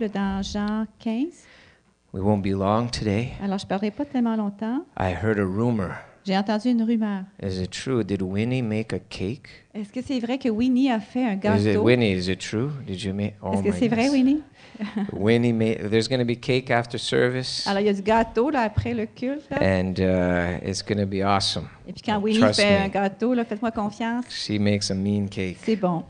ensemble dans Jean 15. We won't be long today. Alors, je ne parlerai pas tellement longtemps. I heard a rumor. J'ai entendu une rumeur. Is it true? Did Winnie make a cake? Est-ce que c'est vrai que Winnie a fait un Is it gâteau? Winnie? Is it true? Did you make? Oh Est-ce que my c'est vrai, goodness. Winnie? Winnie made. There's going to be cake after service, Alors, il y a du gâteau là, après le culte. Là. and it's going to be awesome. Et puis quand Winnie Trust fait me. un gâteau, là, faites-moi confiance, She makes a mean cake. c'est bon.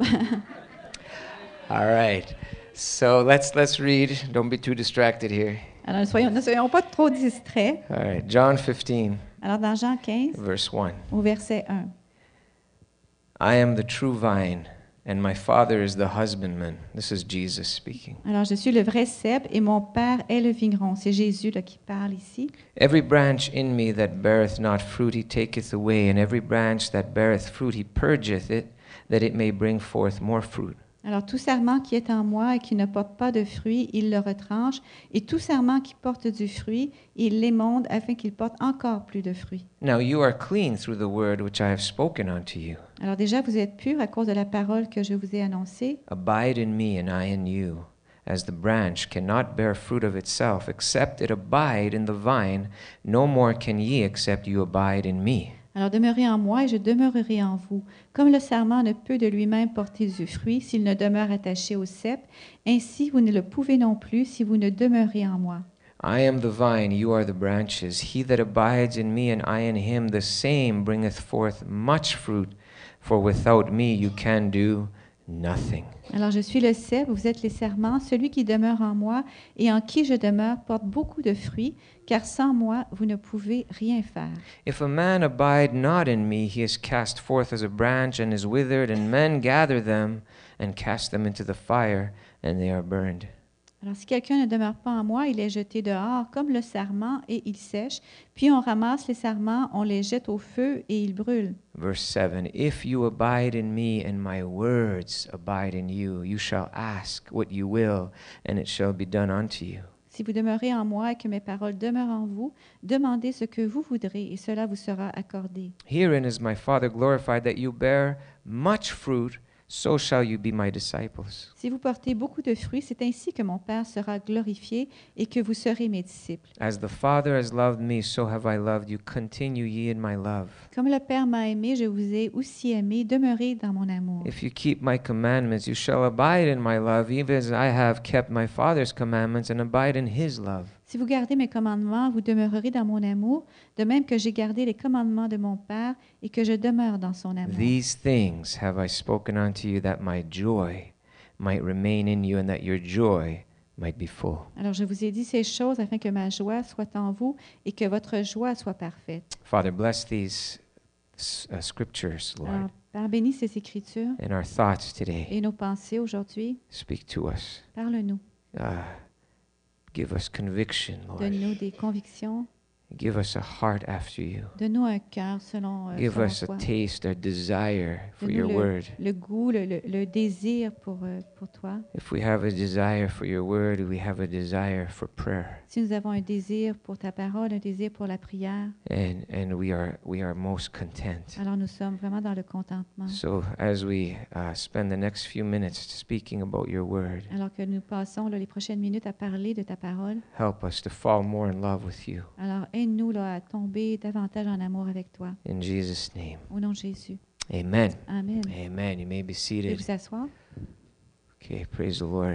All right. So let's read. Don't be too distracted here. Alors, ne soyons pas trop distraits. All right. John 15, Alors, dans Jean 15, verse 1. au verset 1. I am the true vine, and my Father is the husbandman. This is Jesus speaking. Alors, je suis le vrai cep et mon Père est le vigneron. C'est Jésus là, qui parle ici. Every branch in me that beareth not fruit he taketh away, and every branch that beareth fruit he purgeth it, that it may bring forth more fruit. Alors, tout sarment qui est en moi et qui ne porte pas de fruit, il le retranche. Et tout sarment qui porte du fruit, il l'émonde afin qu'il porte encore plus de fruits. Now you are clean through the word which I have spoken unto you. Alors déjà, vous êtes purs à cause de la parole que je vous ai annoncée. Abide in me, and I in you. As the branch cannot bear fruit of itself, except it abide in the vine, no more can ye except you abide in me. Alors demeurez en moi et je demeurerai en vous. Comme le sarment ne peut de lui-même porter du fruit s'il ne demeure attaché au cep, ainsi vous ne le pouvez non plus si vous ne demeurez en moi. I am the vine, you are the branches. He that abides in me and I in him, the same bringeth forth much fruit, for without me you can do nothing. Alors je suis le cep, vous êtes les sarments. Celui qui demeure en moi et en qui je demeure porte beaucoup de fruits, car sans moi vous ne pouvez rien faire. If a man abide not in me, he is cast forth as a branch and is withered, and men gather them and cast them into the fire, and they are burned. Alors si quelqu'un ne demeure pas en moi, il est jeté dehors comme le sarment et il sèche. Puis on ramasse les sarments, on les jette au feu et ils brûlent. Verse 7, If you abide in me and my words abide in you, you shall ask what you will, and it shall be done unto you. Si vous demeurez en moi et que mes paroles demeurent en vous, demandez ce que vous voudrez et cela vous sera accordé. Herein is my Father glorified, that you bear much fruit, so shall you be my disciples. Si vous portez beaucoup de fruits, c'est ainsi que mon Père sera glorifié et que vous serez mes disciples. As the Father has loved me, so have I loved you. Continue ye in my love. Comme le Père m'a aimé, je vous ai aussi aimé. Demeurez dans mon amour. If you keep my commandments, you shall abide in my love, even as I have kept my Father's commandments and abide in his love. Si vous gardez mes commandements, vous demeurerez dans mon amour, de même que j'ai gardé les commandements de mon Père et que je demeure dans son amour. These things have I spoken unto you, that my joy might remain in you, and that your joy might be full. Alors je vous ai dit ces choses afin que ma joie soit en vous et que votre joie soit parfaite. Father, bless these scriptures, Lord, Alors, Père, bénis ces Écritures and our thoughts today. et nos pensées aujourd'hui. Speak to us. Parle-nous. Give us conviction, Lord. Donne-nous des convictions. Give us a heart after you. Donne-nous un cœur selon, Give selon us a toi. taste, a desire for your Donne-nous word. le goût, le désir pour toi. If we have a desire for your word, we have a desire for prayer. Si nous avons un désir pour ta parole, un désir pour la prière, And we are most content. alors nous sommes vraiment dans le contentement. So as we spend the next few minutes speaking about your word, Alors que nous passons là, les prochaines minutes à parler de ta parole, help us to fall more in love with you. alors aide-nous là, à tomber davantage en amour avec toi. In Jesus' name. Au nom de Jésus. Amen. Amen. Amen. You may be Vous pouvez seated. vous asseoir. Okay, praise the Lord.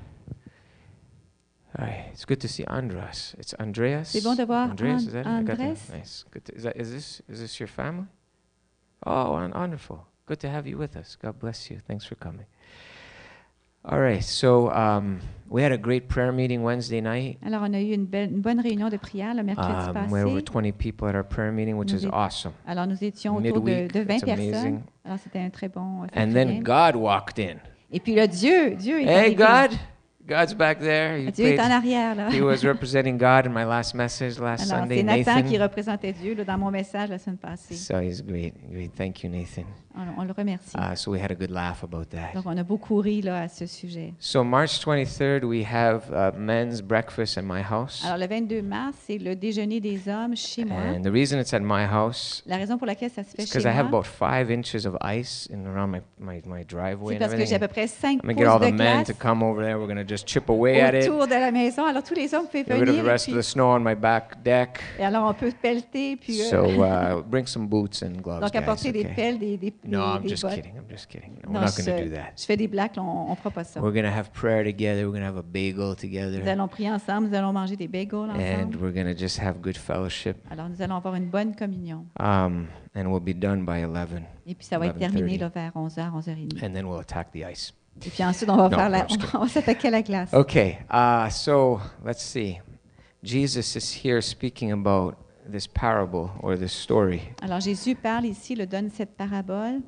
All right, it's good to see Andras. It's Andreas. C'est bon de voir Andreas, is that it? I got that. Andres. Nice. Good. Is this your family? Oh, wonderful. Good to have you with us. God bless you. Thanks for coming. All right, so we had a great prayer meeting Wednesday night. Alors, on a eu une bonne réunion de prière le mercredi We had over passé. 20 people at our prayer meeting, which Nous is étions- awesome. Alors, nous étions autour de Midweek, 20 it's amazing. personnes. Alors, c'était un très bon And fête then chrétienne. God walked in. Et puis là, Dieu est Hey, arrivé. God's back there. Dieu est en arrière, là. He was representing God in my last message last Alors, Sunday, c'est Nathan qui Nathan. représentait Dieu là, dans mon message la semaine passée. So he's great. Thank you, Nathan. On le remercie. So we had a good laugh about that. Donc, on a beaucoup ri là, à ce sujet. So March 23rd, we have men's breakfast at my house. Alors, le 22 mars, c'est le déjeuner des hommes chez moi. And the reason it's at my house La raison pour laquelle ça se fait is chez because I have moi, about 5 inches of ice around my driveway c'est and parce que j'ai à everything. peu près 5 I'm going to pouces get all de the men glace. to come over there. We're going to just chip away at it. autour de la maison. Alors tous les hommes pouvaient Get rid of the venir et, rest of puis, the snow on my back deck. et alors on peut pelleter, puis So bring some boots and gloves, donc guys. apporter des Okay. pelles, No, I'm des just bottes. kidding. I'm just kidding. No, Non, we're not going to do that. je fais des blagues, là, on fera pas ça. We're going to have prayer together. We're going to have a bagel Nous together. allons prier ensemble, nous allons manger des bagels And ensemble. we're going to just have good fellowship. Alors nous allons avoir une bonne communion. And we'll be done by 11. Et puis ça va être terminé 11:30. là, vers 11h, 11h30. And then we'll attack the ice. Et puis ensuite, on va, Non, faire I'm just on va s'attaquer à la glace. Okay, so let's see. Jesus is here speaking about this parable or this story. Alors Jésus parle ici, il donne cette parabole.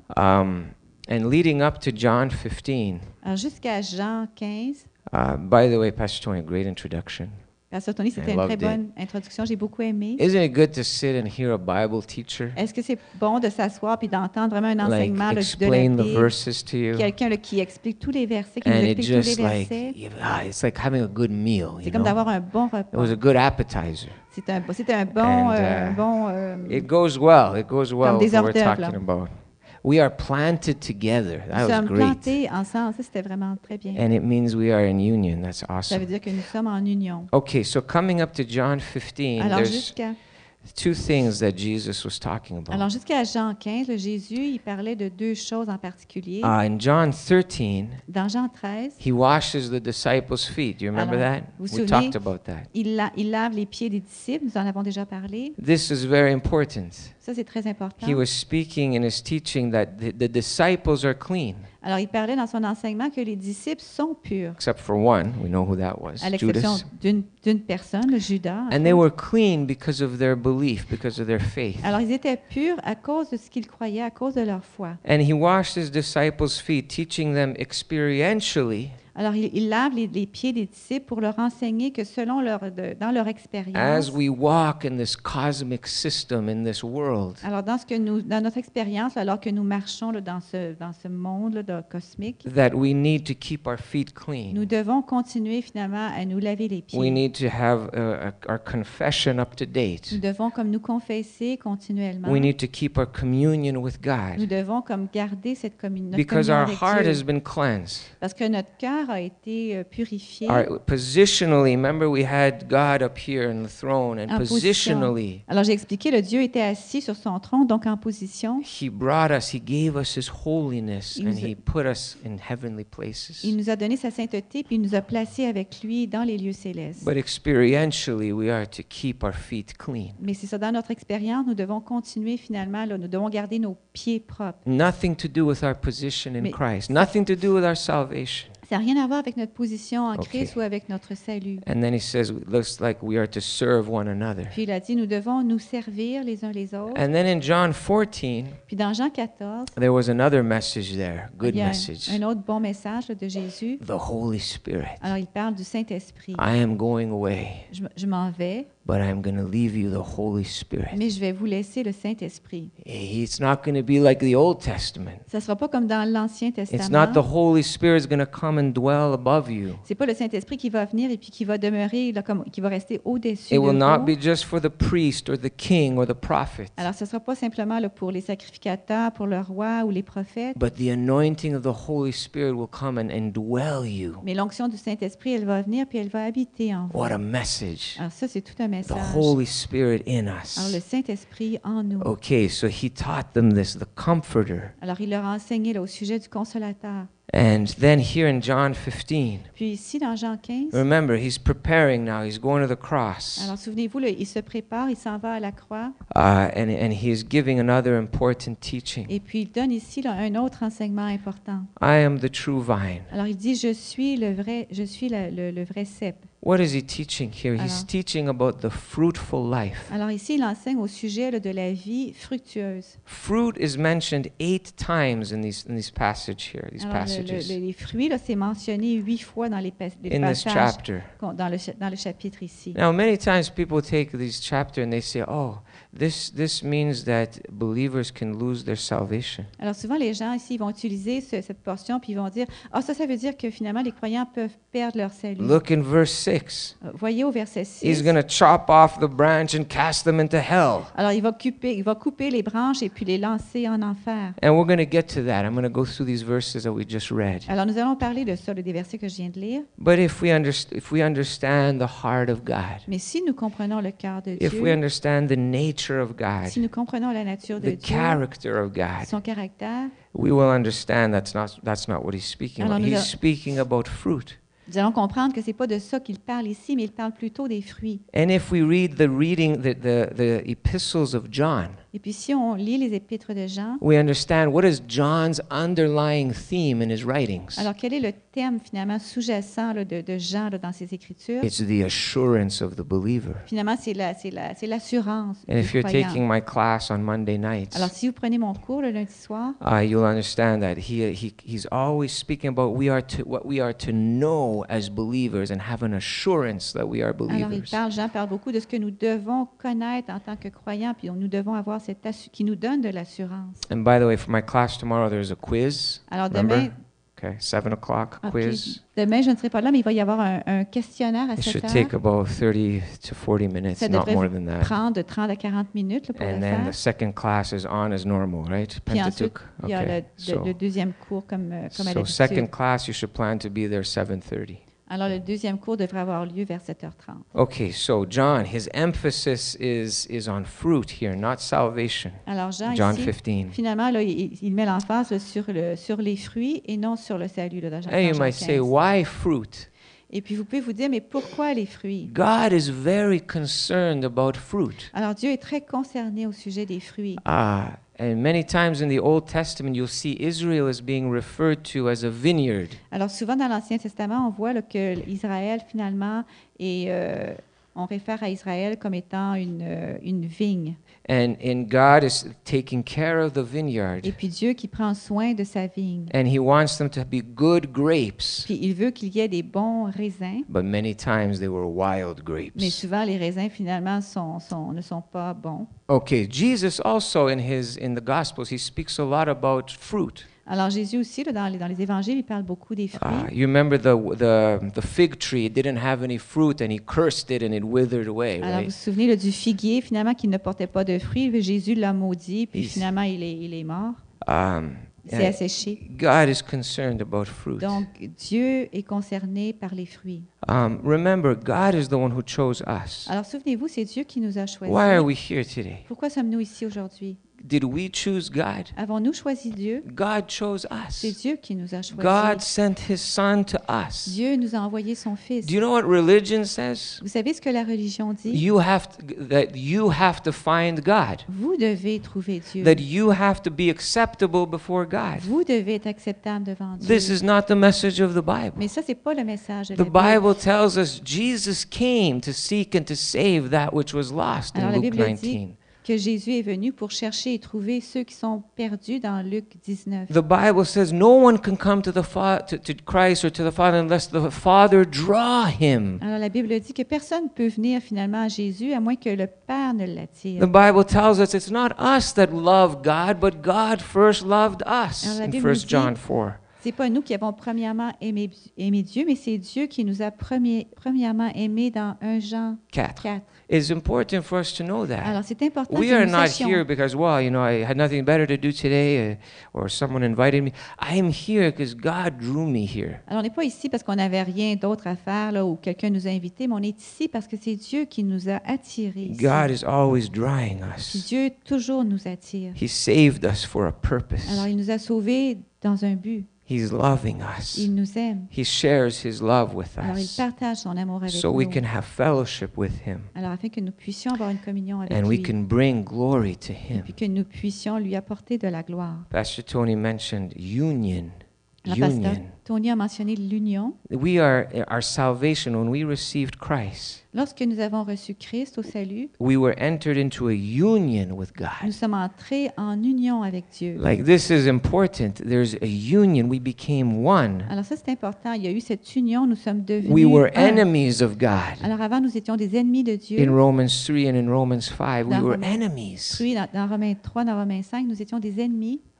And leading up to John 15, Alors jusqu'à Jean 15, by the way, Pastor Tony, great introduction. Pasteur Tony, c'était I une très loved bonne introduction, j'ai beaucoup aimé. Isn't it good to sit and hear a Bible teacher Est-ce que c'est bon de s'asseoir puis d'entendre vraiment un like enseignement là, de explain la the Bible, verses to you? quelqu'un là, qui explique tous les versets, qui nous And it explique tous les just like versets? it's like having a good meal, C'est you comme know. d'avoir un bon It repas. was a good appetizer. C'était un bon, And, It goes well. It goes well des with what we're hors-d'œuvre, talking là. about. We are planted together. That nous was sommes great. plantés ensemble. Ça, c'était vraiment très bien. And it means we are in union. That's Ça veut awesome. dire que nous sommes en union. Okay, so coming up to John 15, Alors there's jusqu'à two things that Jesus was talking about. Alors, jusqu'à Jean 15, le Jésus, il parlait de deux choses en particulier. In John 13, Dans Jean 13, he washes the disciples' feet. Do you remember Alors, that? vous vous We souvenez? talked about that. il lave les pieds des disciples. Nous en avons déjà parlé. This is very important. Ça, c'est très important. He was speaking in his teaching that the disciples are clean, Alors, il parlait dans son enseignement que les disciples sont purs, except for one. We know who that was, à l'exception Judas. d'une personne, le Judas. And they were clean because of their belief, because of their faith. Alors, ils étaient purs à cause de ce qu'ils croyaient, à cause de leur foi. And he washed his disciples' feet, teaching them experientially Alors, il lave les pieds des disciples pour leur enseigner que selon dans leur expérience, as we walk in this cosmic system, in this world, alors dans notre expérience, alors que nous marchons là, dans ce monde là, cosmique, that we need to keep our feet nous clean. devons continuer finalement à nous laver les pieds. We need to have our confession up to date. Nous devons comme nous confesser continuellement. We need to keep our communion with Nous God devons comme garder cette communion because our avec heart Dieu, has been cleansed. parce que notre cœur a été purifié. Positionally, remember we had God up here in the throne, and En position. positionally, Alors j'ai expliqué, le Dieu était assis sur son trône, donc en position. He brought us, He gave us His holiness, Il and nous a- He put us in heavenly places. Il nous a donné sa sainteté, puis il nous a placés avec lui dans les lieux célestes. But experientially, we are to keep our feet clean. Mais c'est ça, dans notre expérience, nous devons continuer finalement, là, nous devons garder nos pieds propres. Nothing to do with our position in Mais- Christ, nothing to do with our salvation. Ça n'a rien à voir avec notre position en Ok. Christ ou avec notre salut. And then He says, it looks like we are to serve one another. Puis il a dit, nous devons nous servir les uns les autres. And then in John 14, Puis dans Jean 14, there was another message there, good il y a message. un autre bon message là, de Jésus. The Holy Spirit. Alors il parle du Saint-Esprit. I am going away, Je m'en vais, but I'm going to leave you the Holy Spirit. mais je vais vous laisser le Saint-Esprit. It's not going to be like the Old Testament. Ça ne sera pas comme dans l'Ancien It's not Testament. the Holy Spirit going to come and dwell above you. C'est pas le Saint-Esprit qui va venir et puis qui va demeurer, là, qui va rester au-dessus It de will not vous. be just for the priest or the king or the prophet, Alors ce ne sera pas simplement là, pour les sacrificateurs, pour le roi ou les prophètes, but the anointing of the Holy Spirit will come and indwell you. mais l'onction du Saint-Esprit, elle va venir puis elle va habiter en vous. What a message. Alors ça, c'est tout un The message. Holy Spirit in Alors le us. Saint-Esprit en nous. Okay, so he taught them this, the comforter. Alors il leur a enseigné là, au sujet du consolateur. And then here in John 15, Puis ici, dans Jean 15, remember, he's preparing now. He's going to the cross. alors souvenez-vous, là, il se prépare, il s'en va à la croix, And he is giving another important teaching. et puis il donne ici là, un autre enseignement important. I am the true vine. Alors il dit, je suis le vrai cep. What is he teaching here? He's Alors- teaching about the fruitful life. Alors ici, il enseigne au sujet là, de la vie fructueuse. Fruit is mentioned 8 times in this passage here, these Alors passages, les fruits, là, c'est mentionné 8 fois dans les in this passages chapter. dans le chapitre ici. Now, many times people take these chapters and they say, "Oh, this means that believers can lose their salvation." Alors souvent, les gens ici ils vont utiliser cette portion puis ils vont dire, ça veut dire que finalement les croyants peuvent perdre leur salut. Look in verse 6. 6. Voyez au verset 6. He's going to chop off the branch and cast them into hell. Alors, il va couper les branches et puis les lancer en enfer. And we're going to get to that. I'm going to go through these verses that we just read. Alors, nous allons parler de ça, des versets que je viens de lire. But if we understand the heart of God, Mais si nous comprenons le cœur de if we Dieu, understand the nature of God, si nous comprenons la nature de the Dieu, character of God, son caractère, we will understand that's not what he's speaking about. Alors, nous He's a- speaking about fruit. nous allons comprendre que c'est pas de ça qu'il parle ici, mais il parle plutôt des fruits. And if we read the epistles of John, Et puis, si on lit les épîtres de Jean, we understand what is John's underlying theme in his writings. alors quel est le thème finalement sous-jacent là, de Jean là, dans ses écritures? It's the assurance of the believer. Finalement, c'est l'assurance And du if you're croyant. taking my class on Monday nights, Alors, si vous prenez mon cours le lundi soir, you'll understand that he's always speaking about what we are to know as believers and have an assurance that we are alors believers. Jean parle beaucoup de ce que nous devons connaître en tant que croyants, puis nous devons avoir qui nous donne de l'assurance. And by the way, for my class tomorrow, there's a quiz. Alors Remember? demain, Okay, 7 o'clock ok, quiz. demain, je ne serai pas là, mais il va y avoir un questionnaire à It 7 should heures. take about 30 to 40 minutes, Ça not devrait more than that. prendre de 30 à 40 minutes là, pour And le then the faire. second class is on as normal, right? Puis ensuite, Pentateuch. il y a Okay. le deuxième cours comme à So l'habitude. second class, you should plan to be there 7:30. Alors, le deuxième cours devrait avoir lieu vers 7h30. Okay, so John, his emphasis is on fruit here, not salvation. Alors, Jean, John ici, 15. finalement, là, il met l'emphase là, sur les fruits et non sur le salut. Là, dans Jean, And you Jean might say, 15. why fruit? Et puis, vous pouvez vous dire, mais pourquoi les fruits? God is very concerned about fruit. Alors, Dieu est très concerné au sujet des fruits. And many times in the Old Testament, you'll see Israel is being referred to as a vineyard. Alors, souvent dans l'Ancien Testament, on voit là, que Israël, finalement, on réfère à Israël comme étant une vigne. And God is taking care of the vineyard. Et puis Dieu qui prend soin de sa vigne. And he wants them to be good grapes. Puis il veut qu'il y ait des bons raisins, But many times they were wild mais grapes. souvent les raisins finalement ne sont pas bons. Okay, Jesus also in the Gospels, he speaks a lot about fruit. Alors Jésus aussi, là, dans les évangiles, il parle beaucoup des fruits. You remember the fig tree, it didn't have any fruit and he cursed it and it withered away, Alors vous right? vous souvenez là, du figuier finalement qui ne portait pas de fruits. Jésus l'a maudit, puis He's- finalement il est mort. Il s'est And asséché. God is concerned about fruit. Donc Dieu est concerné par les fruits. Remember, God is the one who chose us. Alors souvenez-vous, c'est Dieu qui nous a choisis. Why are we here today? Pourquoi sommes-nous ici aujourd'hui? Did we choose God? Avons-nous choisi Dieu? God chose C'est us. Dieu qui nous a choisis. God sent his son to us. Dieu nous a envoyé son Fils. Do you know what religion says? Vous savez ce que la religion dit? You have to find God. Vous devez trouver Dieu. That you have to be acceptable before God. Vous devez être acceptable devant Dieu. This is not the message of the Bible. Mais ça, c'est pas le message de The la Bible. Bible tells us Jesus came to seek and to save that which was lost Alors in la Luke Bible dit 19. que Jésus est venu pour chercher et trouver ceux qui sont perdus dans Luc 19. The Bible says no one can come to Christ or to the Father unless the Father draw him. Alors la Bible dit que personne ne peut venir finalement à Jésus à moins que le Père ne l'attire. The Bible tells us it's not us that love God, but God first loved us Alors, la in Bible 1 dit- John 4. C'est pas nous qui avons premièrement aimé Dieu, mais c'est Dieu qui nous a premièrement aimés dans 1 Jean 4. 4. It's important for us to know that. Alors c'est important We que are nous not sachions. here because, well, I had nothing better to do today or someone invited me. I am here because God drew me here. Alors, on n'est pas ici parce qu'on n'avait rien d'autre à faire là, ou quelqu'un nous a invités, mais on est ici parce que c'est Dieu qui nous a attirés. ici. God is always drawing Puis us. Dieu toujours nous attire. He saved us for a purpose. Alors, il nous a sauvés dans un but. He's loving us. Il nous aime. He shares his love with Alors, il us partage son amour avec so we nous. can have fellowship with him Alors, afin que nous puissions avoir une communion avec and we lui. can bring glory to Et him. puis que nous puissions lui apporter de la gloire. Pastor Tony mentioned union. Alors, Pasteur Union. Tony a mentionné l'union. Our salvation, when we received Christ, Lorsque nous avons reçu Christ au salut, we were entered into a union with nous God. sommes entrés en union avec Dieu. Like this is important. There's a union. We became one. Alors ça, c'est important. Il y a eu cette union. Nous sommes devenus We were un. enemies of God. Alors avant, nous étions des ennemis de Dieu. In Romans 3 and in Romans 5, we Dans were Romains enemies. Oui, dans Romains 3, dans Romains 5, nous étions des ennemis.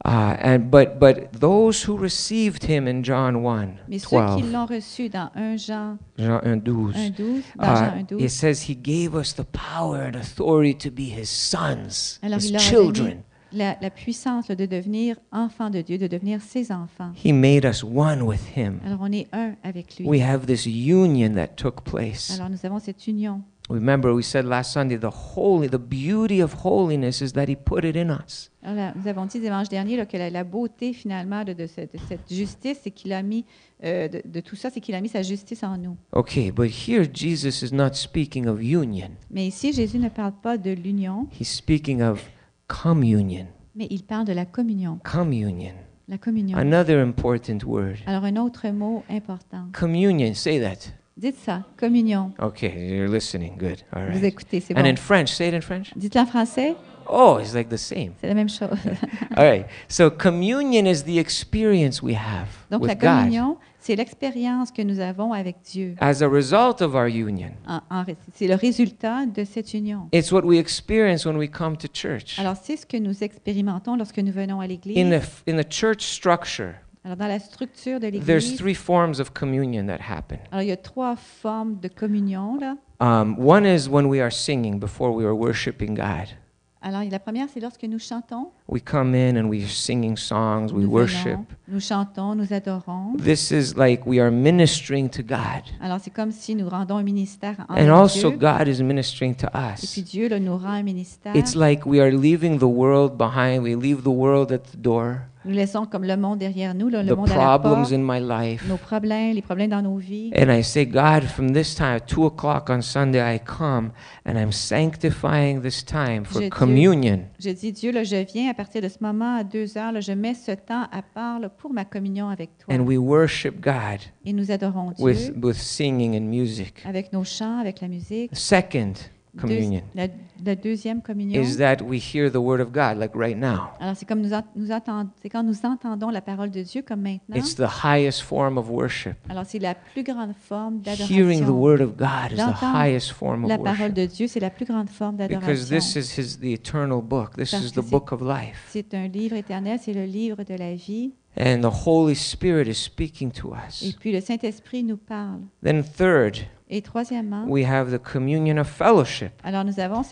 But those who received him in John 1, Mais ceux qui 12, l'ont reçu dans 1 Jean Jean 1, 12, 1:12, dans Jean it 1:12, says he gave us the power and authority to be his sons, alors his il leur a children. donné la puissance là, de devenir enfants de Dieu, de devenir ses enfants. He made us one with him. Alors on est un avec lui. We have this union that took place. Alors nous avons cette union. Remember, we said last Sunday, the beauty of holiness is that he put it in us. Alors là, nous avons dit dimanche dernier là, que la beauté finalement de cette justice, c'est qu'il a mis de tout ça, c'est qu'il a mis sa justice en nous. Okay, but here Jesus is not speaking of union. Mais ici, Jésus ne parle pas de l'union, He's speaking of communion. mais il parle de la communion. Communion. La communion. Another important word. Alors un autre mot important. Communion, say that. Dites ça, communion. Okay, you're listening. Good. All Vous right. écoutez, c'est And bon. in French, say it in French. Dites-le en français, Oh, it's like the same. c'est la même chose. All right. So communion is the experience we have Donc la with God communion, c'est l'expérience que nous avons avec Dieu. as a result of our union. C'est le résultat de cette union. It's what we experience when we come to church. Alors c'est ce que nous expérimentons lorsque nous venons à l'Église. In the church structure, Alors dans la structure de there's l'Église, 3 forms of communion that happen. alors il y a 3 formes de communion là. One is when we are singing before we are worshiping God. Alors la première, c'est lorsque nous chantons. We come in and we are singing songs, we Nous worship. venons, nous chantons, nous adorons. This is like we are ministering to God. Alors c'est comme si nous rendons un ministère And envers also Dieu. God is ministering to Et us. puis Dieu là, nous rend un ministère. It's like we are leaving the world behind. We leave the world at the door. Nous laissons comme le monde derrière nous, là, le The monde à la problems porte, in my life. nos problèmes, les problèmes dans nos vies. And I say, God, from this time at 2 o'clock on Sunday, I come and I'm sanctifying this time for Je- communion. Je dis, Dieu, là, je viens à partir de ce moment à 2 heures, là, je mets ce temps à part là, pour ma communion avec toi. And we worship God Et nous adorons Dieu with singing and music. avec nos chants, avec la musique. Second communion La deuxième communion. is that we hear the word of God, like right now. Alors, c'est comme c'est quand nous entendons la parole de Dieu comme maintenant. It's the highest form of worship. Alors, c'est la plus grande forme Hearing the d'adoration. word of God is the D'entendre highest form of La parole worship. de Dieu, c'est la plus grande forme Because this d'adoration. is the eternal book. This Parce is que the book of life. C'est un livre éternel, c'est le livre de la vie. And the Holy Spirit is speaking to Et us. puis, le Saint-Esprit nous parle. Then third, Et troisièmement, we have the communion of fellowship. alors nous avons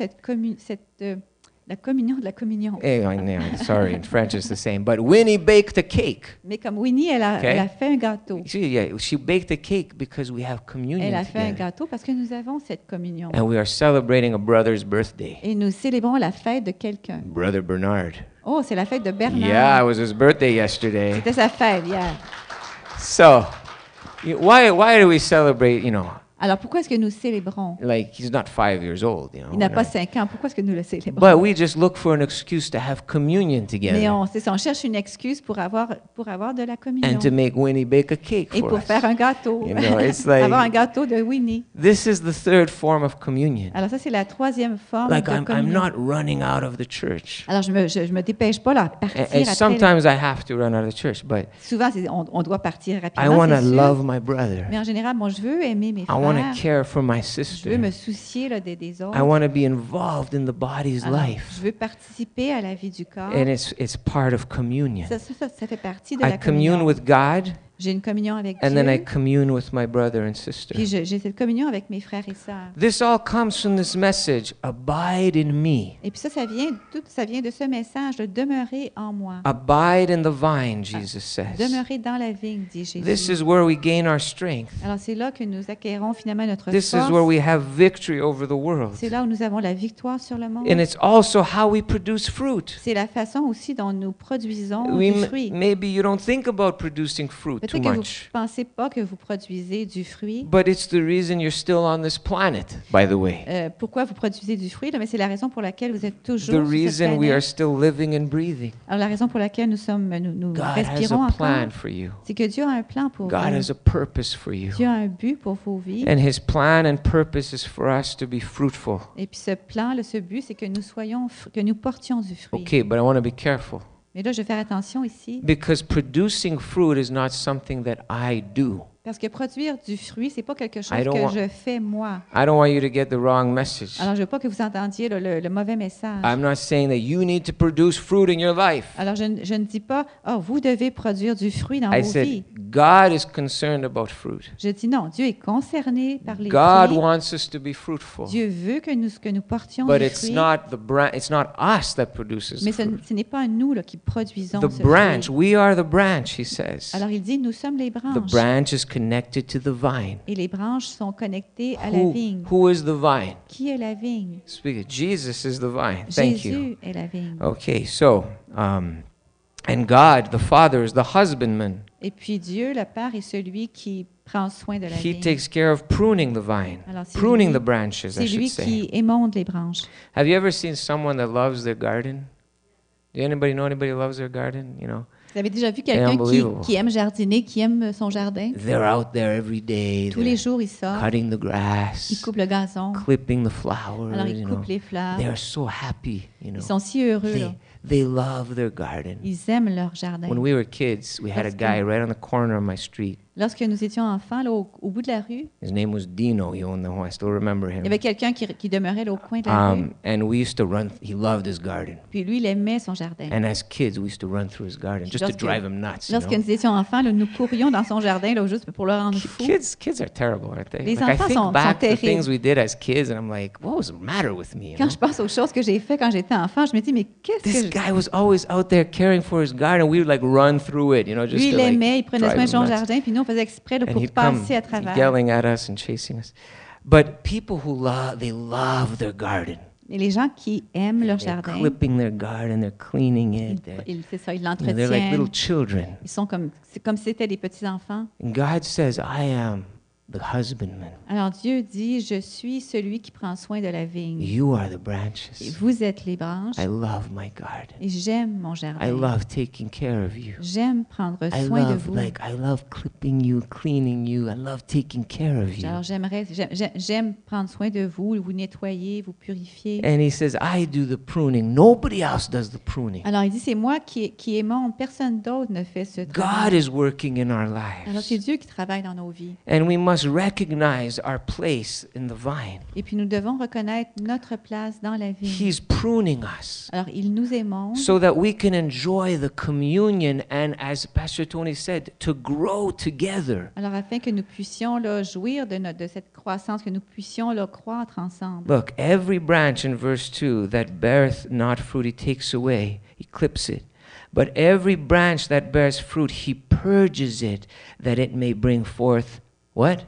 la communion de la communion. Eh, I know, sorry, in French it's the same. But Winnie baked a cake. Mais comme Winnie, elle a fait un gâteau. She baked a cake because we have communion Elle a fait un together. gâteau parce que nous avons cette communion. And we are celebrating a brother's birthday. Et nous célébrons la fête de quelqu'un. Brother Bernard. Oh, c'est la fête de Bernard. Yeah, it was his birthday yesterday. C'était sa fête hier. So, why do we celebrate, Alors pourquoi est-ce que nous célébrons? like he's not 5 years old, Il n'a pas 5 ans. Pourquoi est-ce que nous le célébrons? But we just look for an excuse to have communion Mais together on cherche une excuse pour avoir de la communion. and to make Winnie bake a cake Et for pour us. faire un gâteau. It's like Avoir un gâteau de Winnie. this is the third form of communion. Alors ça, c'est la troisième forme Like de I'm communion. not running out of the church. Alors je me dépêche pas là, à partir And après. sometimes I have to run out of the church, but Souvent, on doit partir I rapidement, want to c'est sûr. love my brother. Mais en général, moi, je veux aimer mes I want frères. to care for my Je sister. veux me soucier là, des autres. I want to be involved in the body's Alors, life. je veux participer à la vie du corps. And it's part of communion. Ça fait partie de I la commune communion. with God, J'ai une communion avec and then I Dieu. commune with my brother and sister. Puis j'ai cette communion avec mes frères et sœurs. This all comes from this message, abide in me. Et puis ça vient de ce message de demeurer en moi. Abide in the vine, Jesus says. Demeurer dans la vigne, dit This Jésus. is where we gain our strength. Alors c'est là que nous acquérons finalement notre This is where force. we have victory over the world. C'est là où nous avons la victoire sur le monde. And it's also how we produce fruit. C'est la façon aussi dont nous produisons du fruit. Maybe you don't think about producing fruit too Peut-être que vous much, ne pensez pas que vous produisez du fruit. but it's the reason you're still on this planet, by the way. Pourquoi vous produisez du fruit? Là, mais c'est la raison pour laquelle vous êtes toujours The sur cette reason we are planète. still living and breathing. Alors la raison pour laquelle nous God has respirons a plan encore, for you. c'est que Dieu a un plan pour God vous. has a purpose for you. Dieu a un but pour vos vies. And his plan and purpose is for us to be fruitful. Et puis ce plan, là, ce but, c'est que que nous portions du fruit. Okay, but I want to be careful Mais là, je vais faire attention ici, because producing fruit is not something that I do. Parce que produire du fruit, c'est pas quelque chose I don't que want- je fais moi. I don't want you to get the wrong message. Alors, je veux pas que vous entendiez le mauvais message. I'm not saying that you need to produce fruit in your life. Alors, je ne dis pas, vous devez produire du fruit dans I vos said, vies. God is concerned about fruit. Je dis non, Dieu est concerné par les God fruits. wants us to be fruitful. Dieu veut que nous portions But du it's fruit, it's not us that produces mais the fruit. ce n'est pas nous là, qui produisons The ce branch, fruit. we are the branch, he says. Alors, il dit, nous sommes les The branches. branch is connected to the vine. Et les branches sont connectées à la vigne. Who is the vine? Qui est la vigne? Speak it. Jesus is the vine. Thank you. Jésus est la vigne. Okay, so, and God, the Father, is the husbandman. Et puis Dieu, le Père, est celui qui prend soin de la He vigne. takes care of pruning the vine, Alors, c'est pruning lui- the branches, I C'est should lui say. qui émonde les branches. Have you ever seen someone that loves their garden? Do anybody know anybody who loves their garden? You know, Vous avez déjà vu quelqu'un Unbelievable. qui aime jardiner, qui aime son jardin? they're out there every day. Tous les jours, il sort, Cutting the il grass, coupe le gazon, clipping the flowers. alors il You know, coupe les fleurs. they are so happy. You know, Ils sont si heureux, là. they love their garden. Ils aiment leur jardin. When we were kids, we had a Parce que- guy right on the corner of my street. Lorsque nous étions enfants, là, au bout de la rue, His name was Dino. He owned the home. I still remember il y him. avait quelqu'un qui demeurait là, au coin de la rue. And we used to run. He loved his garden. Puis lui, il aimait son jardin. And as kids, we used to run through his garden just to Lorsque- drive him nuts. You Lorsque know? nous étions enfants, là, nous courions dans son jardin là, juste pour le rendre fou. Kids are terrible, aren't they? Les Like, I enfants think sont back to the terribles. things we did as kids, and I'm like, what was the matter with me? You Quand know? je pense aux choses que j'ai faites quand j'étais enfant, je me dis, mais qu'est-ce This que guy was always out there caring for his garden. We would like run through it, you know, just Lui, to il like aimait, il prenait drive soin de him son nuts. jardin, puis nous, on faisait exprès là, And pour he'd come passer à travers. yelling at us and chasing us. But people who they love their garden. Et les gens qui aiment leur They're jardin, clipping their garden, they're cleaning it. c'est ça, ils They're like l'entretiennent. little children. Ils sont c'est comme si c'était des petits-enfants. And God says, I am the husbandman. Alors Dieu dit, je suis celui qui prend soin de la vigne. You are the Et branches. vous êtes les branches. I love my garden. Et j'aime mon I jardin. love taking care of you. J'aime prendre I soin de love vous. I love clipping you, cleaning you. I love taking care of you. Alors j'aime prendre soin de vous, vous nettoyer, vous purifier. And he says, I do the pruning. Nobody else does the pruning. Alors il dit, c'est moi qui aimons, personne d'autre ne fait ce God travail. is working in our Alors c'est lives. Dieu qui travaille dans nos vies. And we must recognize our place in the vine. Et puis nous devons reconnaître notre place dans la vie. He's pruning us Alors il nous aimons so that we can enjoy the communion and, as Pastor Tony said, to grow together. alors afin que nous puissions là, jouir de cette croissance, que nous puissions là, croître ensemble. Look, every branch in verse 2 that beareth not fruit, he takes away, he clips it. But every branch that bears fruit, he purges it, that it may bring forth what?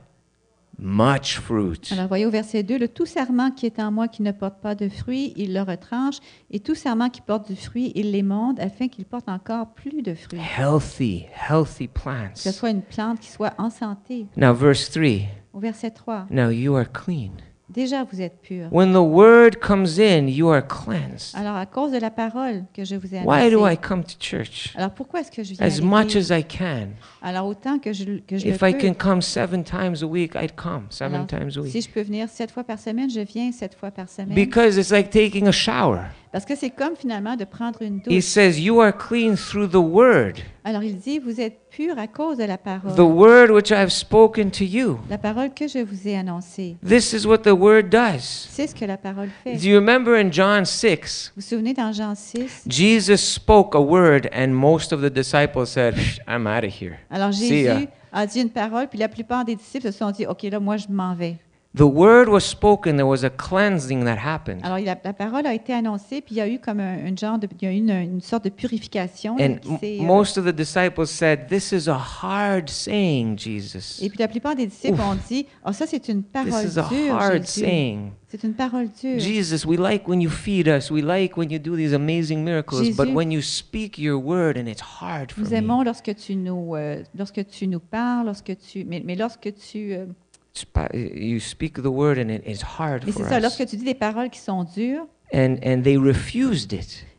Much fruit. Alors voyez au verset 2, le tout sarment qui est en moi qui ne porte pas de fruit, il le retranche, et tout sarment qui porte du fruit, il l'émonde afin qu'il porte encore plus de fruits. Healthy Que plants. ce soit une plante qui soit en santé. Now, verse 3. Au verset 3, Now you are clean. déjà vous êtes purs. When the word comes in, you are cleansed. Alors à cause de la parole que je vous ai Why do I annoncée, come to church? alors pourquoi est-ce que je viens à As much l'église? as I can. Alors autant que je le If I can peux. come 7 times a week, I'd come 7 Alors, times a week. si je peux venir 7 fois par semaine, je viens 7 fois par semaine. Because it's like taking a shower. Parce que c'est comme finalement de prendre une He douche. says, you are clean through the word. Alors il dit, vous êtes purs à cause de la parole. The word which I have spoken to you. La parole que je vous ai annoncée. This is what the word does. C'est ce que la parole fait. Do you remember in John 6? Vous vous souvenez dans Jean 6? Jesus spoke a word and most of the disciples said, I'm out of here. Alors See ya. Jésus a dit une parole, puis la plupart des disciples se sont dit, OK, là, moi, je m'en vais. The word was spoken, there was a cleansing that happened. Alors la parole a été annoncée, puis il y a eu comme un genre de, il y a eu une sorte de purification. là, And qui s'est, most of the disciples said, this is a hard saying, Jesus. et puis la plupart des disciples Ouf. ont dit, oh, ça c'est une This parole is a dure, hard Jésus. saying. C'est une parole dure. Jesus, we like when you feed us. We like when you do these amazing miracles. But Jésus, when you speak your word and it's hard for Nous me. aimons lorsque tu nous parles, mais lorsque tu, You speak the word and it is hard mais for c'est ça, us. lorsque tu dis des paroles qui sont dures, And they refused it.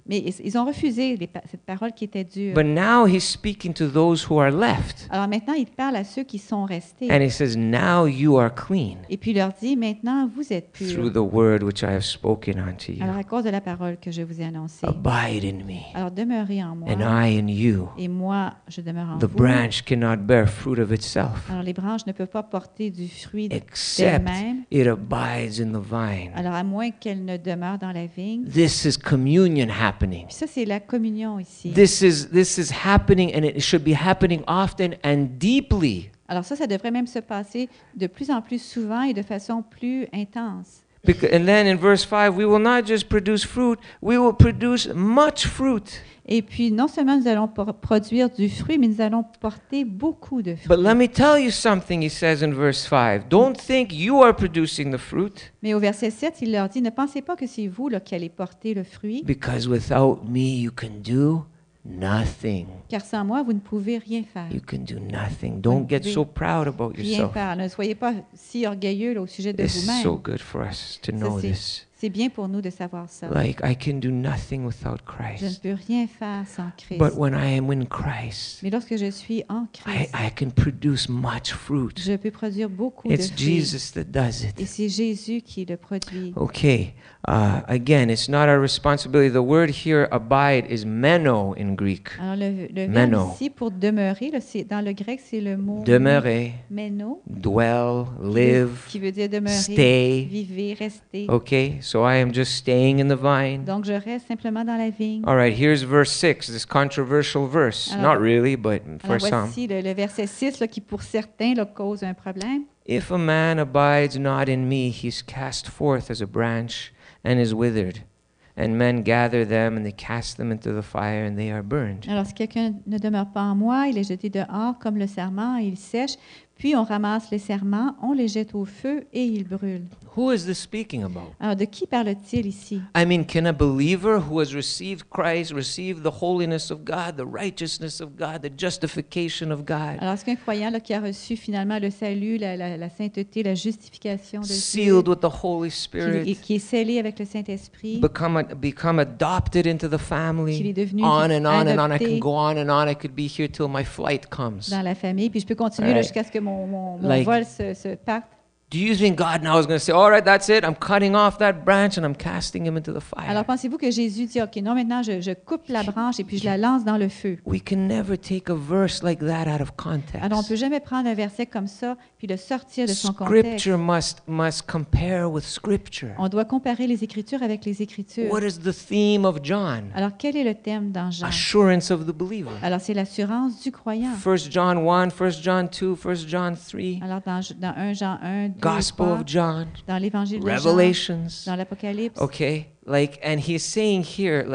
Mais ils ont refusé cette parole qui était dure. But now he's speaking to those who are left. Alors maintenant, il parle à ceux qui sont restés. And he says, now you are clean Et puis il leur dit, maintenant, vous êtes through purs. the word which I have spoken unto you. Alors à cause de la parole que je vous ai annoncée. Abide in me, Alors demeurez en moi. and I in you. Et moi, je demeure en The vous. branch cannot bear fruit of itself, Alors les branches ne peuvent pas porter du fruit except d'elles-mêmes. it abides in the vine. Alors à moins qu'elles ne demeurent dans la vigne. This is communion happening. Puis ça, c'est la communion ici. This is happening, and it should be happening often and deeply. Alors ça devrait même se passer de plus en plus souvent et de façon plus intense. And then in verse 5, we will not just produce fruit, we will produce much fruit. Et puis, non seulement nous allons produire du fruit, mais nous allons porter beaucoup de fruits. But let me tell you something, he says in verse 5. Don't think you are producing the fruit, Mais au verset 7, il leur dit, ne pensez pas que c'est vous là, qui allez porter le fruit, because without me you can do nothing. car sans moi, vous ne pouvez rien faire. You can do nothing. Don't get so proud about Rien yourself. faire. Ne soyez pas si orgueilleux là, au sujet de It's so vous-même. good for us to Ça, know this. c'est bien pour nous de savoir ça. Like, I can do nothing without Je ne Christ. peux rien faire sans Christ. But when I am in Christ, Mais lorsque je suis en Christ, I can produce much fruit. je peux produire beaucoup It's de fruits. Jesus that does Et it. c'est Jésus qui le produit. Okay. Again, it's not our responsibility. The word here, abide, is meno in Greek. Alors, le Meno. verbe ici, pour demeurer, là, dans le grec, c'est le mot Demeurer, meno, dwell, live, qui veut dire demeurer, stay. vivre, rester. Okay, so I am just staying in the vine. Donc, je reste simplement dans la vigne. All right, here's verse 6, this controversial verse. Alors- Not really, but for Alors, some. voici le verset 6 là, qui, pour certains, là, cause un problème. If a man abides not in me, he is cast forth as a branch and is withered. And men gather them and they cast them into the fire and they are burned. Alors, si quelqu'un ne demeure pas en moi, il est jeté dehors comme le serment et il sèche. Puis, on ramasse les serments, on les jette au feu et ils brûlent. Who is this speaking about? Alors, de qui parle-t-il ici? I mean, can a believer who has received Christ receive the holiness of God, the righteousness of God, the justification of God, Alors, est-ce qu'un croyant là, qui a reçu finalement le salut, la sainteté, la justification de Dieu, sealed with the Holy qui Spirit, est scellé avec le Saint-Esprit, become adopted into the qu'il est family, devenu on and on and on. I adopté can go on and on. I could be here till my flight comes. dans la famille, puis je peux continuer là, Right. jusqu'à ce que mon Like- vol se parte. Do you think God now is going to say, all right, that's it. I'm cutting off that branch and I'm casting him into the fire? Alors, pensez-vous que Jésus dit, OK, non, maintenant, je coupe la branche et puis je la lance dans le feu. We can never take a verse like that out of context. Alors, on ne peut jamais prendre un verset comme ça puis le sortir de son contexte. Scripture must compare with Scripture. On doit comparer les Écritures avec les Écritures. What is the theme of John? Alors, quel est le thème dans Jean? Assurance of the believer. Alors, c'est l'assurance du croyant. 1 John 1, 1 John 2, 1 John 3, Alors, dans 1 Jean 1, 2, Gospel 3, of John, dans l'Évangile de Jean, Revelations. dans l'Apocalypse. Okay, like, and he's saying here,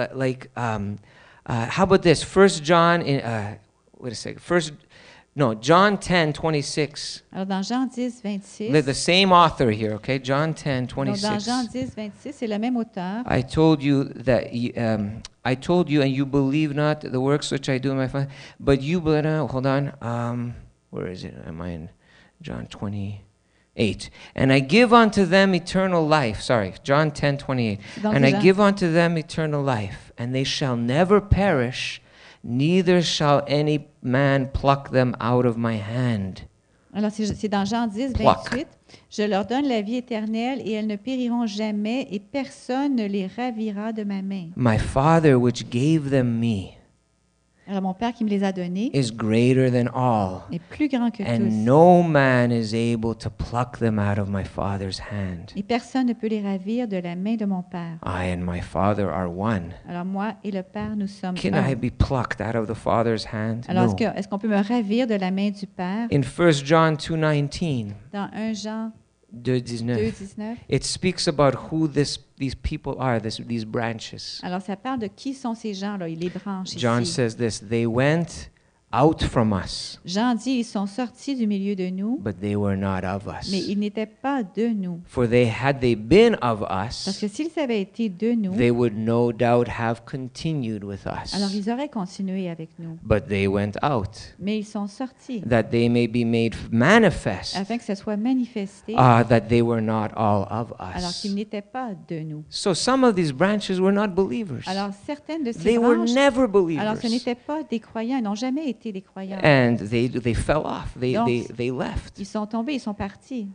how about this? 1 John, wait a second, John 10, 26. Alors, dans Jean 10, 26, The same author here, okay? John 10, donc dans 26. Jean 10, 26, c'est le même auteur. I told you that I told you, and you believe not the works which I do in my Father. But you, hold on. Where is it? Am I in John 28? And I give unto them eternal life. Sorry, John 10, 28. Donc, And I Jean- give unto them eternal life, and they shall never perish, neither shall any man pluck them out of my hand. Alors, c'est dans Jean 10, Pluck. 28. Je leur donne la vie éternelle et elles ne périront jamais et personne ne les ravira de ma main. My Father, which gave them me, Alors, mon Père qui me les a donnés is greater than all. est plus grand que And tous. no man is able to pluck them out of my Father's hand. Et personne ne peut les ravir de la main de mon Père. I and my Father are one. Alors, moi et le Père, nous sommes Can un. I be plucked out of the Father's hand? Alors, No. est-ce qu'on peut me ravir de la main du Père? In 1 John 2:19, Dans 1 Jean 2, 2:19, 19. it speaks about who these people are, these branches. Alors, ça parle de qui sont ces gens-là, les branches John ici. says this, they went out from us, Jean dit, ils sont sortis du milieu de nous, but they were not of us. mais ils n'étaient pas de nous. For had they been of Parce us, que s'ils avaient été de nous, they would no doubt have continued with us. alors ils auraient continué avec nous. But they went out, Mais ils sont sortis that they may be made manifest, afin que ce soit manifesté, that they were not all of alors us. qu'ils n'étaient pas de nous. So some of these branches were not believers. Alors certaines de ces They were branches, never alors believers. ce n'étaient pas des croyants, ils n'ont jamais été des croyants. And they fell off. Donc, They left. Ils sont tombés, ils sont partis.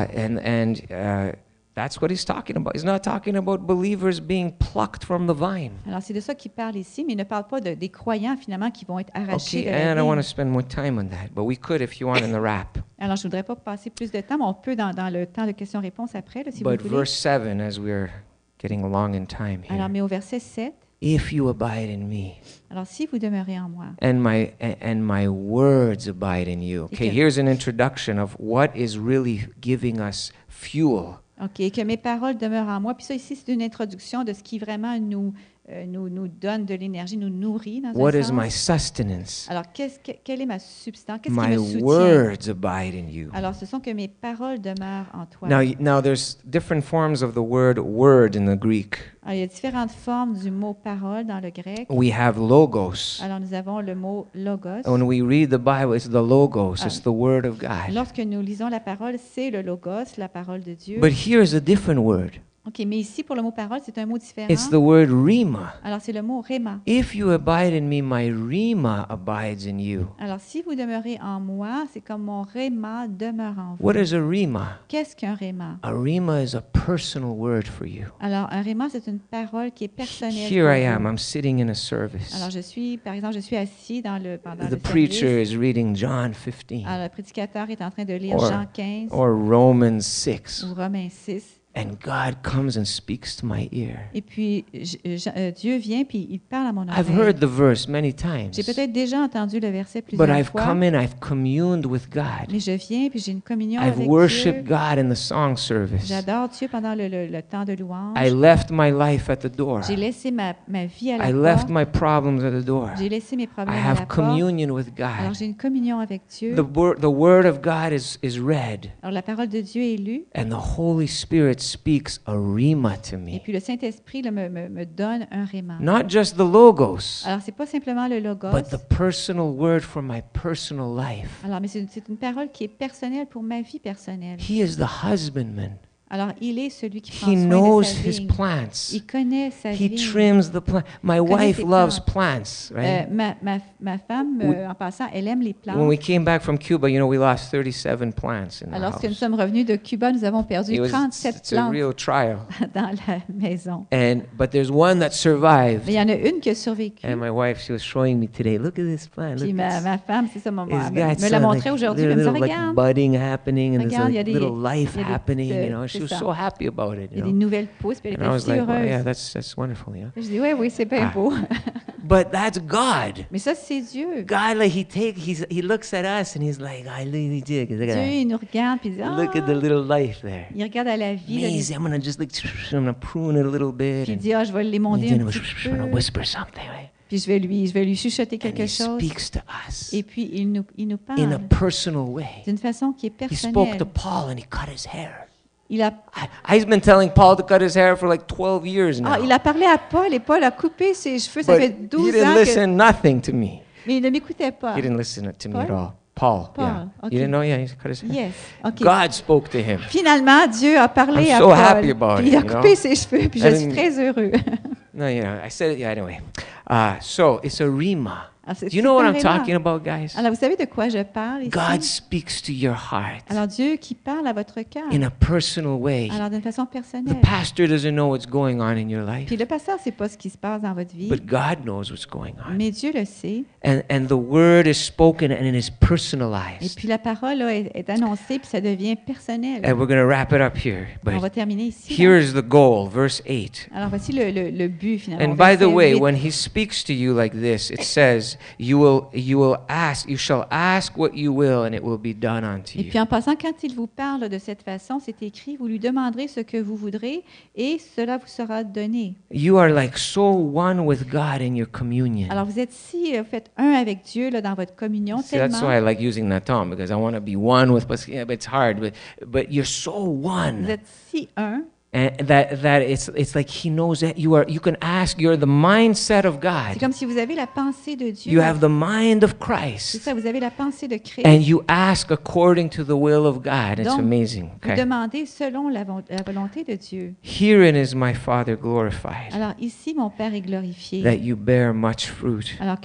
That's what he's talking about. He's not talking about believers being plucked from the vine. Alors c'est de ça qu'il parle ici, mais il ne parle pas des croyants finalement qui vont être arrachés Okay, de la and I don't want to vigne. spend more time on that, but we could if you want in the wrap. Alors je ne voudrais pas passer plus de temps, mais on peut dans le temps de questions-réponses après, là, si But vous voulez. verse 7, as we're getting along in time Alors, here, mais au verset 7, if you abide in me, alors si vous demeurez en moi, and my words abide in you. Okay, Okay. here's an introduction of what is really giving us fuel. OK, que mes paroles demeurent en moi. Puis ça ici, c'est une introduction de ce qui vraiment nous donne de l'énergie, nous nourrit dans What un is my sens. sustenance? Alors, quelle est ma substance? Qu'est-ce qui My me soutient? words abide in you. Alors, ce sont que mes paroles demeurent en toi. Now there's different forms of the word in the Greek. Alors, il y a différentes formes du mot parole dans le grec. We have logos. Alors, nous avons le mot logos. When we read the Bible, it's the logos. Ah. It's the word of God. Lorsque nous lisons la parole, c'est le logos, la parole de Dieu. But here's a different word. OK, mais ici, pour le mot parole, c'est un mot différent. It's the word rhema. Alors, c'est le mot rhéma. If you abide in me, my rhema abides in you. Alors, si vous demeurez en moi, c'est comme mon rhéma demeure en vous. What is a rhema? Qu'est-ce qu'un rhéma? A rhema is a personal word for you. Alors, un rhéma, c'est une parole qui est personnelle. Here pour I am. vous. I'm sitting in a service. Alors, par exemple, je suis assis pendant The le preacher service. is reading John 15 Alors, le prédicateur est en train de lire Or- Jean 15 or Romans 6. ou Romains 6. And God comes and speaks to my ear. Et puis, Dieu vient puis il parle à mon I've oreille. heard the verse many times. J'ai peut-être déjà entendu le verset But plusieurs I've fois, come in, I've communed with God. mais je viens puis j'ai une communion I've avec worshiped Dieu. God in the song service. J'adore Dieu pendant le temps de louange. I left my life at the door. J'ai laissé ma vie à la I left porte. my problems at the door. J'ai laissé mes I problèmes à la have porte. communion with Alors, God. j'ai une communion avec Dieu. The word of God is read, Alors, la parole de Dieu est lue. and the Holy Spirit speaks a rhema to Et me. puis, le Saint-Esprit là, me donne un rhéma. Not just the logos, Alors, c'est pas simplement le logos. but the personal word for my personal life. Alors, mais c'est une parole qui est personnelle pour ma vie personnelle. He is the husbandman. Alors, il est celui qui prend He soin knows de sa his vigne. plants. Il connaît sa He vigne. trims the plant. My connaît wife ses loves plantes. plants, right? Ma femme, en passant, elle aime les plantes. When we came back from Cuba, we lost 37 plants in the Alors, lorsque nous house. sommes revenus de Cuba, nous avons perdu 37 It's a plantes real trial. dans la maison. But there's one that survived. Mais il y en a une qui a survécu. And my wife, she was showing me today. Look at this plant. Puis Look, ma femme, c'est ça, it's me got l'a some, montré aujourd'hui. Elle me dit, little regarde, budding happening, and there's Regarde, il y a like des- little life il y a des happening. petites, She was c'est ça. so happy about it. il y a des nouvelles pousses, puis elle And I était was si like, well, heureuse. yeah, that's wonderful. Je dis, oui, oui, c'est bien Ah. beau. But that's God. Mais ça, c'est Dieu. God, like he looks at us and he's like, I really dig. Look at Dieu, that. il nous regarde, puis il dit, Look at the little life there. il regarde à la vie, là, Amazing. I'm gonna just I'm gonna prune it a little bit. puis il And dit, je vais l'émonder then un I'm petit gonna peu, whisper something, right? puis je vais lui chuchoter And quelque he chose, speaks to us et puis il nous in a parle personal way. d'une façon qui est He spoke personnelle. to Paul and he cut his hair. Il a, I've been telling Paul to cut his hair for like 12 years now. il a parlé à Paul, et Paul a coupé ses cheveux, ça But fait he 12 didn't ans, listen nothing to me. mais il ne m'écoutait pas. He didn't listen to me at Paul? all. Paul, Paul, yeah. okay. You didn't know? Yeah, he cut his hair. Yes, OK. God spoke to him. Finalement, Dieu a parlé I'm à so Paul, happy about puis it, il a you know? coupé ses cheveux, puis je I suis mean- très heureux. No, I said it, yeah, anyway. So it's a rhema. Alors, Do you know what I'm c'est talking vraiment- about, guys? Alors, vous savez de quoi je parle ici? God speaks to your heart Alors, Dieu qui parle à votre cœur, in a personal way. alors d'une façon The personnelle. pastor doesn't know what's going on in your life, Puis le pasteur ne sait pas ce qui se passe dans votre vie, but God knows what's going on. mais Dieu le sait. And the word is spoken and it is Et personalized. puis la parole là, est annoncée, puis ça devient personnel. And we're going to wrap it up here. On va But terminer ici. here là. is the goal, verse 8. Alors, voici le but finalement. And by the verset way, 8. when he speaks to you like this, it says says, you shall ask what you will, and it will be done unto Et you. puis en passant, quand il vous parle de cette façon, c'est écrit, vous lui demanderez ce que vous voudrez et cela vous sera donné. You are like so one with God in your communion. Alors vous êtes si, faites un avec Dieu là, dans votre communion, See, that's tellement. why I like using that term, because I want to be one with, but yeah, but it's hard. But you're so Vous one, êtes si un. and that it's like He knows that you are. You can ask. You're the mindset of C'est God. comme si vous avez la pensée de Dieu. You have the mind of C'est Christ, ça, vous avez la pensée de Christ. and you ask according to the will of God. It's Donc, amazing. Vous Okay. demandez selon la volonté de Dieu. Herein is my Father glorified, Alors ici, mon Père est glorifié. that you bear much fruit, Alors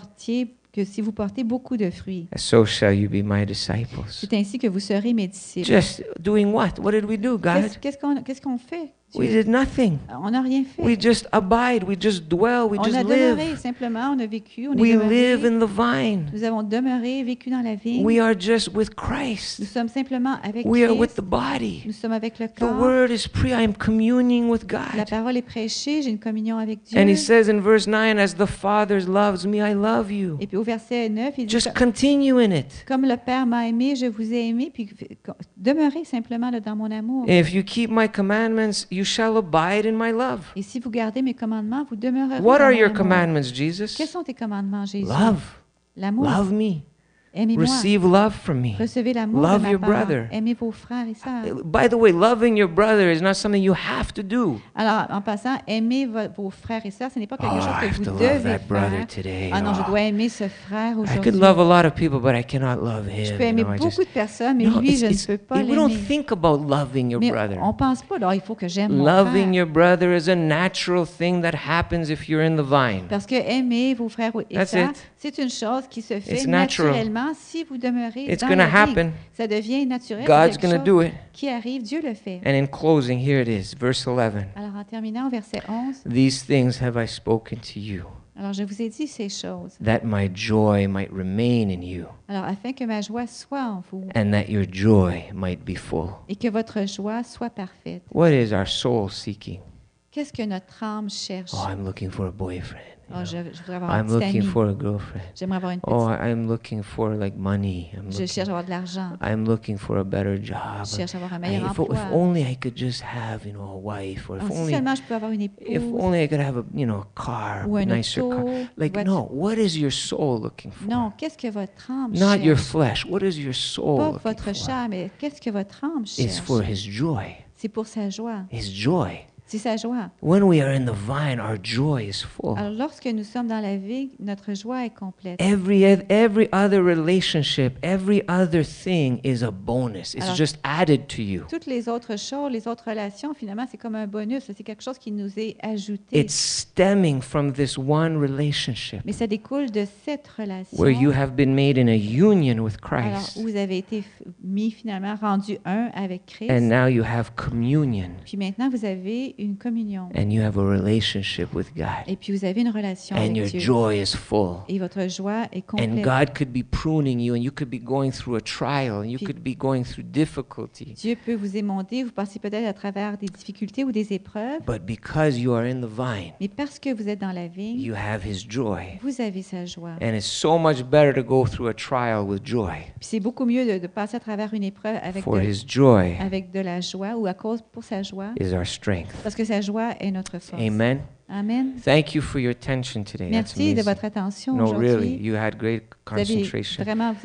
que si vous portez beaucoup de fruits, and so shall you be my disciples. c'est ainsi que vous serez mes disciples. Just doing what? What did we do, God? Qu'est-ce qu'on fait? We Dieu? did nothing. On n'a rien fait. We just abide. We just dwell. We On just a demeuré, live. simplement, on a vécu, on est We demeuré. live in the vine. Nous avons demeuré, vécu dans la vigne. We are just with Nous Christ. sommes simplement avec We are with Christ. the body. Nous sommes avec le The corps. word is I'm communing with La God. parole est prêchée, j'ai une communion avec Dieu. And he says in verse 9, as the Father loves me, I love you. Et puis au verset 9, il dit, Just continue in it. comme le Père m'a aimé, je vous ai aimé, puis demeurez simplement là, dans mon amour. If you keep my commandments, you shall abide in my love. Et si vous gardez mes commandements, vous demeurerez What dans are mon your amour. commandments, Jesus? Quels sont tes commandements, Jésus? Love. L'amour. Love me. Aimez-moi. Receive love from me. Recevez l'amour Love de ma your part. brother. Aimez vos frères et sœurs. By the way, loving your brother is not something you have to do. Alors, en passant, aimer vos frères et sœurs, ce n'est pas quelque Oh, chose I que have vous to love devez that brother faire. today. Ah non, je Oh. dois aimer ce frère I could aujourd'hui. love a lot of people, but I cannot love Je him. peux aimer you know, I beaucoup just- de personnes, mais No, lui, it's- je it's- ne peux pas we don't l'aimer. think about loving your Mais brother. on ne pense pas, là, il faut que j'aime mon Loving frère. your brother is a natural thing that happens if you're in the vine. Parce que aimer vos frères et That's sœurs, it. c'est une chose qui se fait It's natural. naturellement si vous demeurez It's dans going to la vie. happen. Ça devient naturel. God's C'est going quelque to do chose it. qui arrive, Dieu le fait. And in closing, here it is, verse 11. Alors, en terminant au verset 11, These things have I spoken to you, alors je vous ai dit ces choses. that my joy might remain in you, Alors, afin que ma joie soit en vous and that your joy might be full. et que votre joie soit parfaite. What is our soul seeking? Qu'est-ce que notre âme cherche? Oh, I'm looking for a boyfriend. you Oh, know. je voudrais avoir un I'm petit looking ami. for a girlfriend. J'aimerais avoir une petite. Oh, I'm looking for like money. Je cherche à avoir de l'argent. I'm looking for a better job. Je cherche à avoir un I- meilleur if emploi. only I could just have, a wife, or Oh, si if seulement je peux avoir une if épouse only I could have a car, ou un nicer car. auto. Like, voiture. no, what is your soul looking for? Non, qu'est-ce que votre âme Not your cherche? flesh. What is your soul Pas looking votre for? chair, mais qu'est-ce que votre âme It's cherche? for his joy. C'est pour sa joie. His joy. C'est sa joie. When we are in the vine, our joy is full. Alors, lorsque nous sommes dans la vie, notre joie est complète. Every other relationship, every other thing is a bonus. It's Alors- just added to you. Toutes les autres choses, les autres relations, finalement, c'est comme un bonus. C'est quelque chose qui nous est ajouté. It's stemming from this one relationship Mais ça découle de cette relation. where you have been made in a union with Alors, Christ, où vous avez été mis finalement, rendu un avec Christ. and now you have communion, Puis maintenant, vous avez une communion. and you have a relationship with God, Et puis, vous avez une relation and your avec Dieu. joy is full. Et votre joie est And complète. God could be pruning you, and you could be going through a trial, and you Puis- could be going through difficulty. Dieu peut vous émonder, vous passez peut-être à travers des difficultés ou des épreuves, But because you are in the vine, mais parce que vous êtes dans la vigne, you have His joy. vous avez sa joie. And it's so much better to go through a trial with joy. Puis c'est beaucoup mieux de passer à travers une épreuve For His joy avec de la joie ou à cause pour sa joie, is our strength. parce que sa joie est notre force. Amen. Amen. Thank you for your attention today. That's Merci de amazing. votre attention No, really, aujourd'hui. you had great Vous aviez concentration. vraiment,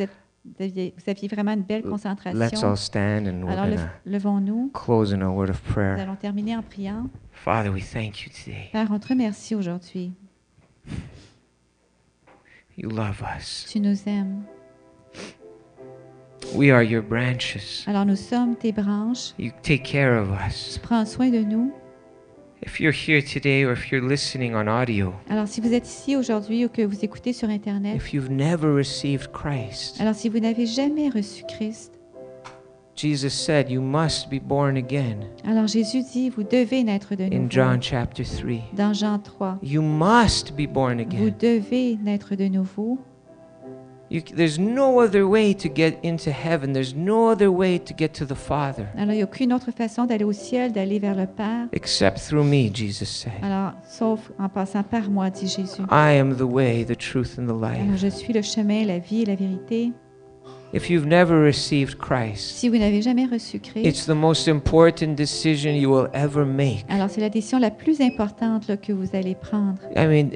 vous aviez vraiment une belle Let's concentration. all stand, and we're Alors going to levons-nous. close in a word of Nous prayer. allons terminer en priant. Father, we thank you today. Père, on te remercie aujourd'hui. You love us. Tu nous aimes. We are your branches. Alors nous sommes tes branches. You take care of us. Tu prends soin de nous. If you're here today or if you're listening on audio, Alors si vous êtes ici aujourd'hui ou que vous écoutez sur Internet, if you've never received Christ, alors si vous n'avez jamais reçu Christ, Jesus said you must be born again alors Jésus dit, vous devez naître de in nouveau. John chapter 3. Dans Jean 3, You must be born vous again. devez naître de nouveau. There's no other way to get into heaven. There's no other way to get to the Father Alors, il n'y a aucune autre façon d'aller au ciel, d'aller vers le Père. except through me, Jesus said. Alors, sauf en passant par moi, dit Jésus. I am the way, the truth, and the Alors, life. je suis le chemin, la vie et la vérité. If you've never received Christ, Si vous n'avez jamais reçu Christ, it's the most important decision you will ever make. alors c'est la décision la plus importante là, que vous allez prendre. I mean,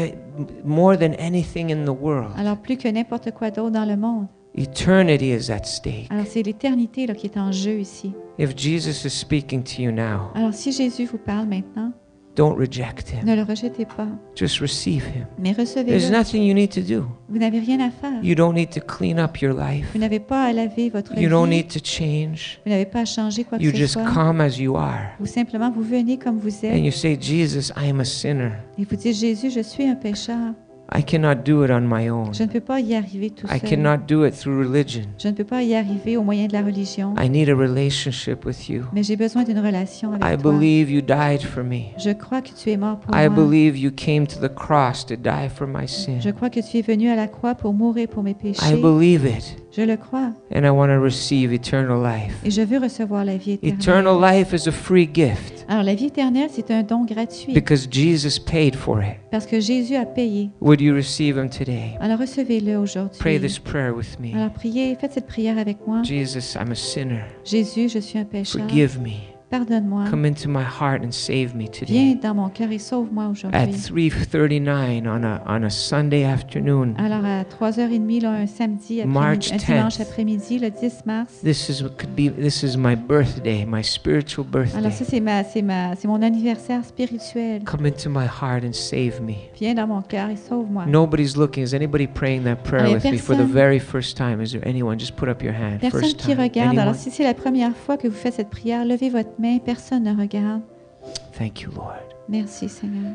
more than anything in the world. Alors, plus que n'importe quoi d'autre dans le monde. Eternity is at stake. Alors, c'est l'éternité là, qui est en jeu ici. If Jesus is speaking to you now, Alors, si Jésus vous parle maintenant, don't reject him. ne le rejetez pas, Just receive him. mais There's recevez-le. nothing you need to do. Vous n'avez rien à faire. You don't need to clean up your life. Vous n'avez pas à laver votre You don't vie. need to change. Vous n'avez pas à changer quoi que You ce just soit. come as you are. Vous simplement, vous venez comme vous And êtes. you say, Jesus, I am a sinner. Et vous dites, Jésus, je suis un pécheur. I cannot do it on my own. Je ne peux pas y arriver tout I seul. cannot do it through religion. Je ne peux pas y arriver au moyen de la religion. I need a relationship with you. Mais j'ai besoin d'une relation I avec toi. believe you died for me. Je crois que tu es mort pour I moi. believe you came to the cross to die for my sin. Je crois que tu es venu à la croix pour mourir pour mes I péchés. believe it. Je le crois. And I want to receive eternal life. Et je veux recevoir la vie éternelle. Eternal life is a free gift Alors, la vie éternelle, c'est un don gratuit because Jesus paid for it. parce que Jésus a payé. Would you receive him today? Alors, recevez-le Pray aujourd'hui. this prayer with me. Alors, priez, faites cette prière avec moi. Jesus, I'm a sinner. Jésus, je suis un pécheur. Forgive me. Pardonne-moi. Come into my heart and save me Viens today. dans mon cœur et sauve-moi At aujourd'hui. 3:39 on a Sunday afternoon. Alors, à 3h30, là, un samedi, March un dimanche 10th. après-midi, le 10 mars. This is my birthday, my spiritual Alors, ça, birthday. c'est mon anniversaire spirituel. Come into my heart and save me. Viens dans mon cœur et sauve-moi. Nobody's looking. Is anybody praying that prayer Alors, with me for the personne- very first time? Is there anyone? Just put up your hand. Personne First qui time. regarde. Anyone? Alors, si c'est la première fois que vous faites cette prière, levez votre main. Personne ne regarde. Thank you, Lord. Merci, Seigneur.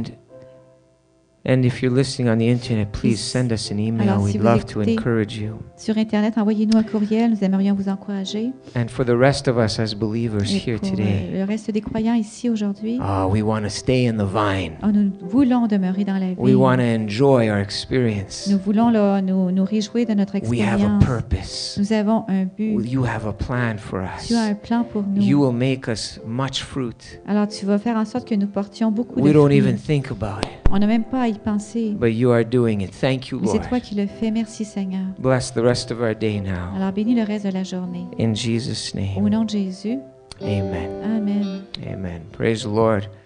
And if you're listening on the internet, please send us an email. Alors, si We'd vous love to écoutez- encourage you. Sur Internet, envoyez-nous un courriel. Nous aimerions vous encourager. And for the rest of us as believers Et here pour today, le reste des croyants ici aujourd'hui, we want to stay in the vine. nous voulons demeurer dans la We vie. want to enjoy our experience. Nous voulons là, nous réjouir de notre We have a expérience. purpose. Nous avons un but. You have a plan for us. Tu as un plan pour You nous. will make us much fruit. Alors, tu vas faire en sorte que nous portions beaucoup We de don't fruits. even think about it, On n'a même pas à y penser. but you are doing it. Thank you, Mais c'est Lord. toi qui le fais. Merci, Seigneur. Bless the rest of our day now. Alors, bénis le reste de la journée. In Jesus' Au name, nom de Jésus. amen. Amen. Amen. Praise the Lord.